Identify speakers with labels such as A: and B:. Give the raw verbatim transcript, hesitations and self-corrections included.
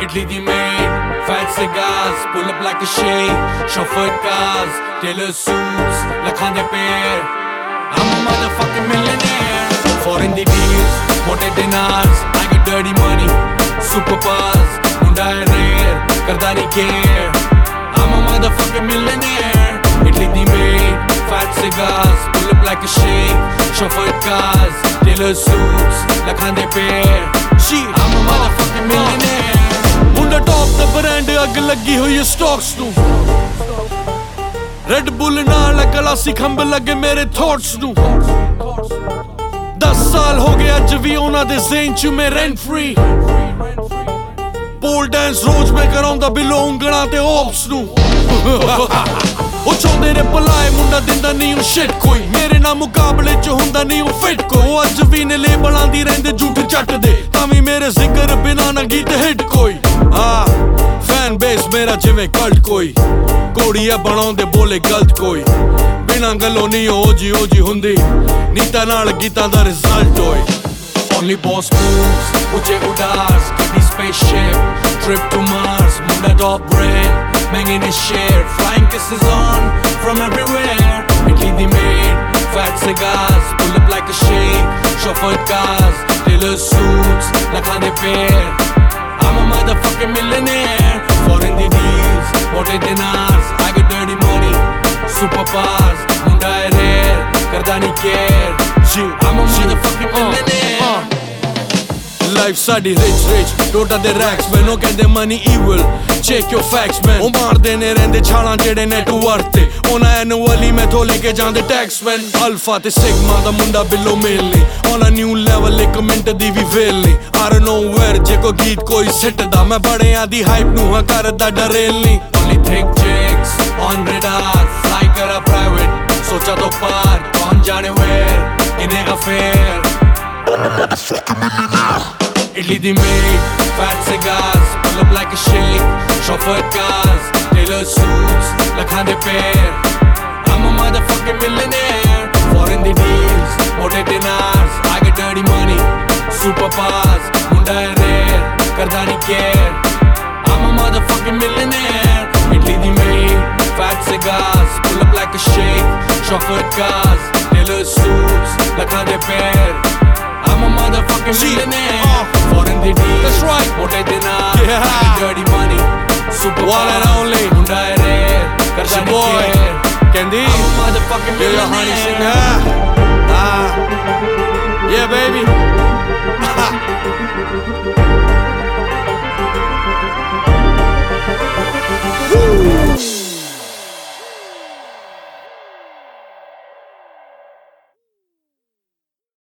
A: Italy the maid, fat cigars, pull up like a shade, chauffeured cars, tailor suits, lakhande pair. I'm a motherfucking millionaire. Foreign the deals, mote dinars, I got dirty money, super buzz, munda hai rare, karda nahi care. I'm a motherfucking millionaire. Italy the maid, fat cigars, pull up like a shade, chauffeured cars, tailor suits, lakhande pair. I'm a motherfucking millionaire. Munda top the brand ag lagi hui hai stocks nu. Red Bull naal glassi khambh lage mere thoughts nu. दस साल हो गए अज भी उन्हां दे ज़हन च मैं rent free. Pole dance रोज मैं कराउंदा बिलो ਉਂਗਲਾਂ ते ops nu. ਉਹ ਚਾਹੁੰਦੇ ਨੇ ਭਲਾਏ ਮੁੰਡਾ ਦਿੰਦਾ ਨਹੀਂ ਉਹ shit ਕੋਈ ਮੇਰੇ ਨਾਲ ਮੁਕਾਬਲੇ ਚ ਹੁੰਦਾ ਨਹੀਂ ਉਹ fit ਕੋਈ ਉਹ ਅੱਜ ਵੀ ਨੇ ਲੇਬਲਾਂ ਦੀ ਰਹਿੰਦੇ ਝੂਠ ਚੱਟਦੇ ਤਾਂ ਵੀ ਮੇਰੇ ਜ਼ਿਕਰ ਬਿਨਾ ਨਾ ਗੀਤ ਹਿੱਟ ਕੋਈ ਹਾਂ ਫੈਨ ਬੇਸ ਮੇਰਾ ਜਿਵੇਂ ਕਲਟ ਕੋਈ ਕੋੜੀਆ ਬਣਾਉਂਦੇ ਬੋਲੇ ਗਲਤ ਕੋਈ ਬਿਨਾ ਗੱਲੋਂ ਨਹੀਂ ਉਹ ਜੀ ਉਹ ਜੀ ਹੁੰਦੀ ਨੀਤਾਂ ਨਾਲ ਗੀਤਾਂ ਦਾ ਰਿਜ਼ਲਟ ਹੋਏ Only boss moves, uche udas, kitty spaceship, trip to Mars, munda top brand, banging his share, flying kisses on from everywhere. Italy the maid, fat cigars, pull up like a shake, chauffeured cars, tailor suits, lakhande pair. I'm a motherfucking millionaire. Foreign the deals, mote dinars, I got dirty money, super bars, munda hai rare, karda nahi care. I'm a motherfucking millionaire. Life ਸਾਡੀ rich rich ਟੋਟਾ ਦੇ racks man ਉਹ ਕਹਿੰਦੇ money evil check your facts man ਉਹ ਮਾਰਦੇ ਨੇ ਰਹਿੰਦੇ ਛਾਲਾਂ ਜਿਹੜੇ network ਤੇ ਉਹਨਾਂ annually ਮੈਥੋਂ ਲੈ ਕੇ ਜਾਂਦੇ tax man alpha ਤੇ sigma ਦਾ ਮੁੰਡਾ ਬਿੱਲੋ ਮੇਲ ਨਹੀਂ on a new level ਇੱਕ ਮਿੰਟ ਦੀ ਵੀ ਵੇਲ ਨਹੀਂ I don't know where ਜੇ ਕੋਈ ਗੀਤ ਕੋਈ ਸਿੱਟਦਾ ਮੈਂ ਬੜਿਆਂ ਦੀ hype ਨੂੰ ਹਾਂ ਕਰਦਾ ਡਰੇਲ ਨਹੀਂ only thick chicks on radar fly ਕਰਾ private ਸੋਚਾ ਤੋਂ ਪਾਰ ਕੌਣ ਜਾਣੇ where ਇਨੇ affair I'm a motherfucking millionaire. Italy the maid, fat cigars, pull up like a shake, chauffeured cars, tailor suits, lakhande pair. I'm a motherfucking millionaire. Foreign the deals, mote dinars, I got dirty money, super bars, munda hai rare, karda nahi care. I'm a motherfucking millionaire. Italy the maid, fat cigars, pull up like a shake, chauffeured cars, tailor suits, lakhande pair. I'm a motherfucking millionaire. Uh, Foreign the deals, that's right. Mote dinars, yeah. I got dirty money, super one and only. Munda hai rare, karda nahi care. Candy, I'm a motherfucking millionaire. Yeah, honey, sing that. Ah, yeah, baby.